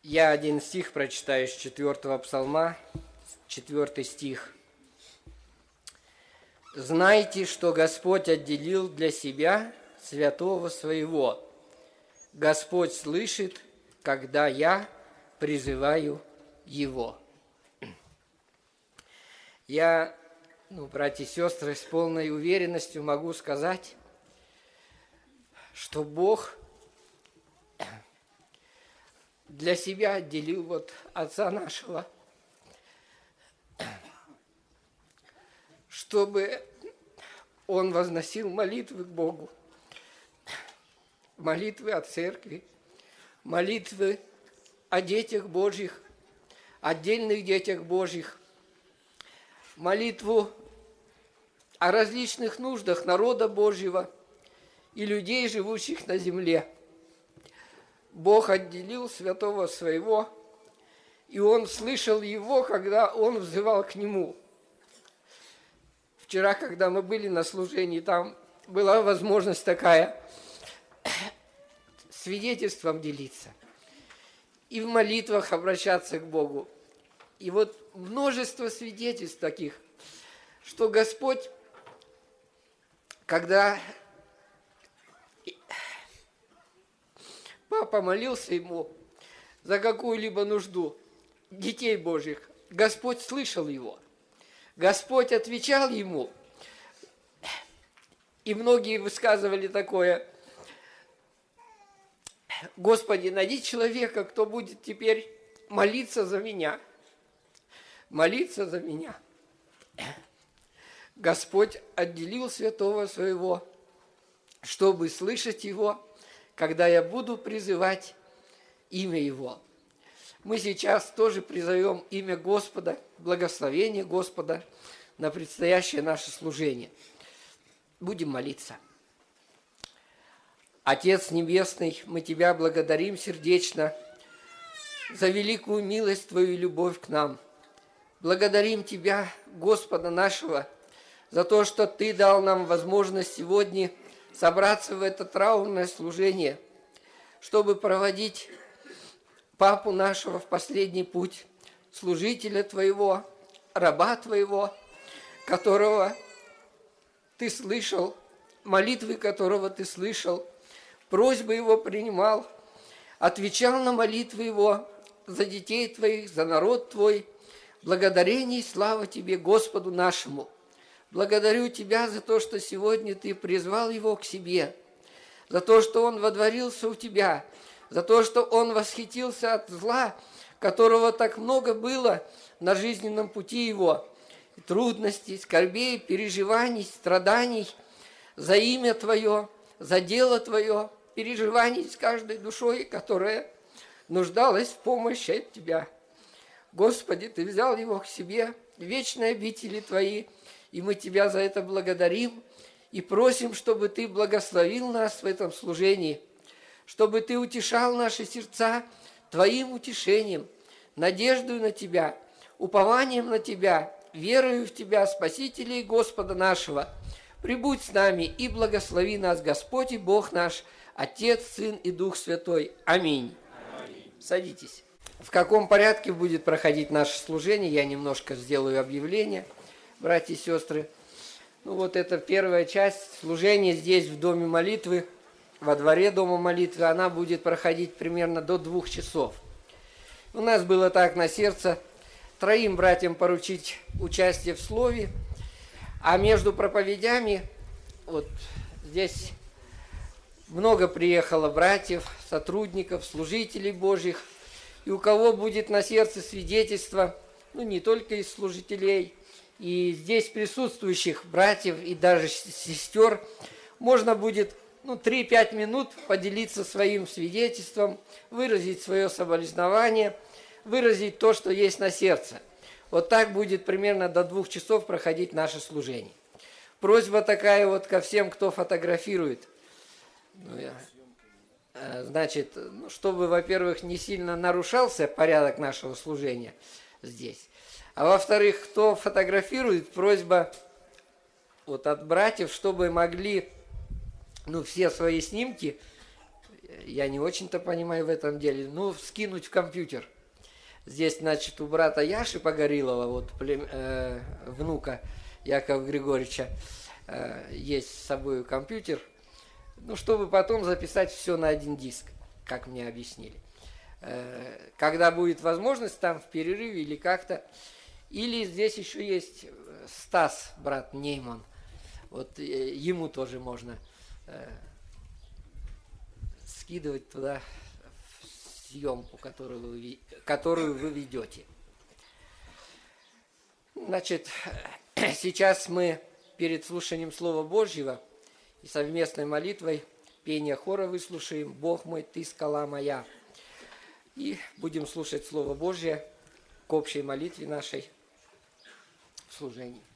Я один стих прочитаю из 4 псалма, 4 стих. «Знайте, что Господь отделил для себя святого своего. Господь слышит, когда я призываю Его». Я, братья и сестры, с полной уверенностью могу сказать, что Бог для себя отделил Отца нашего, чтобы Он возносил молитвы к Богу, молитвы о церкви, молитвы о детях Божьих, отдельных детях Божьих, молитву о различных нуждах народа Божьего и людей, живущих на земле. Бог отделил святого своего, и Он слышал его, когда он взывал к Нему. Вчера, когда мы были на служении, там была возможность такая свидетельством делиться и в молитвах обращаться к Богу. И множество свидетельств таких, что Господь, когда папа молился ему за какую-либо нужду детей Божьих, Господь слышал его. Господь отвечал ему. И многие высказывали такое: «Господи, найди человека, кто будет теперь молиться за меня». Молиться за меня. Господь отделил святого своего, чтобы слышать его, когда я буду призывать имя Его. Мы сейчас тоже призовем имя Господа, благословение Господа на предстоящее наше служение. Будем молиться. Отец Небесный, мы Тебя благодарим сердечно за великую милость Твою и любовь к нам. Благодарим Тебя, Господа нашего, за то, что Ты дал нам возможность сегодня собраться в это траурное служение, чтобы проводить папу нашего в последний путь, служителя Твоего, раба Твоего, которого Ты слышал, молитвы которого Ты слышал, просьбы Его принимал, отвечал на молитвы Его за детей Твоих, за народ Твой. Благодарение и слава Тебе, Господу нашему. Благодарю Тебя за то, что сегодня Ты призвал его к себе, за то, что он водворился у Тебя, за то, что он восхитился от зла, которого так много было на жизненном пути его, трудностей, скорбей, переживаний, страданий, за имя Твое, за дело Твое, переживаний с каждой душой, которая нуждалась в помощи от Тебя. Господи, Ты взял его к себе, вечные обители Твои, и мы Тебя за это благодарим и просим, чтобы Ты благословил нас в этом служении, чтобы Ты утешал наши сердца Твоим утешением, надеждой на Тебя, упованием на Тебя, верою в Тебя, Спасителя и Господа нашего. Прибудь с нами и благослови нас, Господь и Бог наш, Отец, Сын и Дух Святой. Аминь. Аминь. Садитесь. В каком порядке будет проходить наше служение, я немножко сделаю объявление, братья и сестры. Это первая часть служения здесь, в Доме молитвы, во дворе Дома молитвы. Она будет проходить примерно до 2 часов. У нас было так на сердце 3 братьям поручить участие в слове, а между проповедями, здесь много приехало братьев, сотрудников, служителей Божьих, и у кого будет на сердце свидетельство, не только из служителей, и здесь присутствующих братьев и даже сестер, можно будет 3-5 минут поделиться своим свидетельством, выразить свое соболезнование, выразить то, что есть на сердце. Так будет примерно до 2 часов проходить наше служение. Просьба такая ко всем, кто фотографирует. Значит, чтобы, во-первых, не сильно нарушался порядок нашего служения здесь. А во-вторых, кто фотографирует, просьба от братьев, чтобы могли все свои снимки я не очень-то понимаю в этом деле, ну, скинуть в компьютер. Здесь, значит, у брата Яши Погорилова, вот внука Якова Григорьевича, есть с собой компьютер, ну, чтобы потом записать все на один диск, как мне объяснили. Когда будет возможность, там в перерыве или как-то. Или здесь еще есть Стас, брат Нейман. Вот ему тоже можно скидывать туда съемку, которую вы ведете. Значит, сейчас мы перед слушанием Слова Божьего и совместной молитвой пение хора выслушаем «Бог мой, Ты скала моя». И будем слушать Слово Божье к общей молитве нашей в служении.